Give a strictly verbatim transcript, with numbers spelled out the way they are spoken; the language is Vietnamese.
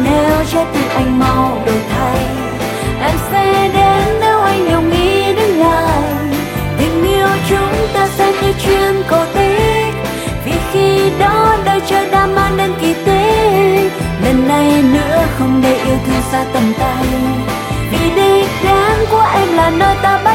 nếu trái tim anh mau đổi thay. Em sẽ đến nếu anh đồng ý đứng lại. Tình yêu chúng ta sẽ như chuyến cổ tích, vì khi đó đời chờ đã mang đến kỳ tích. Lần này nữa không để yêu thương xa tầm tay, vì đích đến của em là nơi ta